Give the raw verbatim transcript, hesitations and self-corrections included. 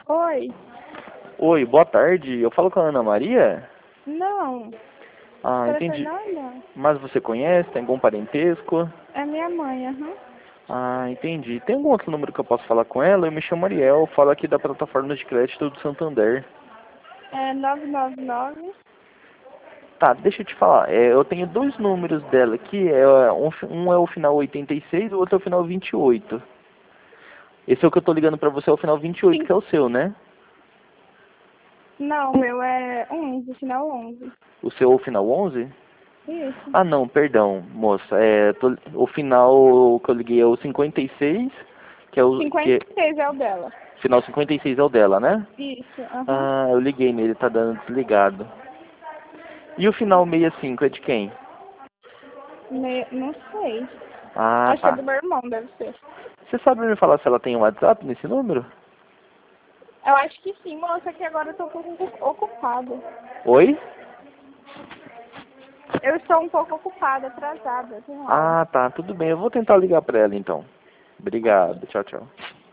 Oi. Oi, boa tarde. Eu falo com a Ana Maria? Não. Ah, Para entendi. Fernanda? Mas você conhece? Tem algum parentesco? É minha mãe, aham. Ah, entendi. Tem algum outro número que eu posso falar com ela? Eu me chamo Ariel, falo aqui da plataforma de crédito do Santander. É nove nove nove. Tá, deixa eu te falar. É, eu tenho dois números dela aqui. É, um, um é o final oitenta e seis e o outro é o final vinte e oito. Esse é o que eu tô ligando pra você, é o final vinte e oito, Sim. que é o seu, né? Não, o meu é onze, final onze. O seu é o final onze? Isso. Ah, não, perdão, moça. É, tô- o final que eu liguei é o cinquenta e seis, que é o que cinquenta e seis é o dela. final cinquenta e seis é o dela, né? Isso, aham. Ah, eu liguei nele, tá dando desligado. E o final sessenta e cinco é de quem? Me... Não sei. Ah, Acho que é tá. do meu irmão, deve ser. Você sabe me falar se ela tem um WhatsApp nesse número? Eu acho que sim, moça, que agora eu tô um pouco ocupada. Oi? Eu estou um pouco ocupada, atrasada, tenho aula. Ah, tá, tudo bem. Eu vou tentar ligar pra ela então. Ok. Obrigado, tchau, tchau.